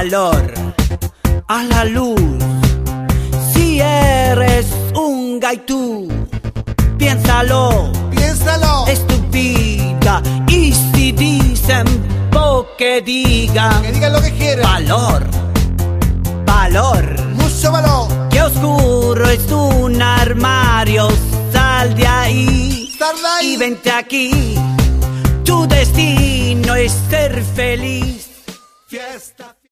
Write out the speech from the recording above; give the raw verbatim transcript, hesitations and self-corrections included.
valor a la luz. Si eres un gaitú, piénsalo, piénsalo, es tu vida. Y si dicen po que digan, que digan lo que quieran. Valor, valor, mucho valor. Qué oscuro es un armario, sal de ahí, Sal de ahí. y vente aquí. Tu destino es ser feliz. Fiesta.